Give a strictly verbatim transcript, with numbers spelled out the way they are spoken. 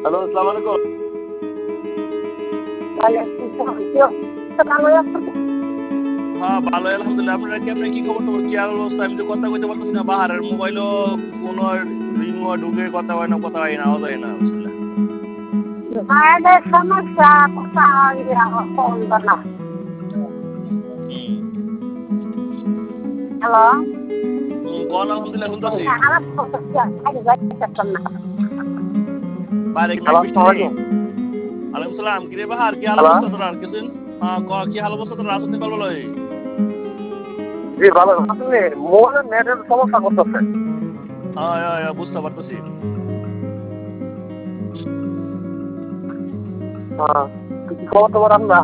Hello, আসসালামু আলাইকুম। হ্যাঁ, ভালোই আলহামদুলিল্লাহ। আপনারা কেমনে কি খবর টবর কি আর অবস্থা? আমি তো কথা কইতে পারতেছি না। বাহারের মোবাইলও কোনো রিংও ঢুকে কথা হয় না, কথা হয় না, আওয়াজ হয় না। বুঝলা? মায়েদের সমস্যা কোথায় ফোন না। হুম। হ্যালো। হুম, কোন আলহামদুলিল্লাহ শুনতেছি। বাইরে কি নাই বৃষ্টি নেই? আলাইকুম সালাম। কিরে বাহার কি হাল অবস্থা তোর? আর কিছুদিন হ্যাঁ, ক- কি হাল অবস্থা তোর? আসতে কল বলো। জি ভালো। আপনি মোবাইলের নেটের সমস্যা করতেছে। হ্যাঁ, হ্যাঁ, হ্যাঁ, বুঝতে পারতেছি। হ্যাঁ, কি খবর তোমার আপনার?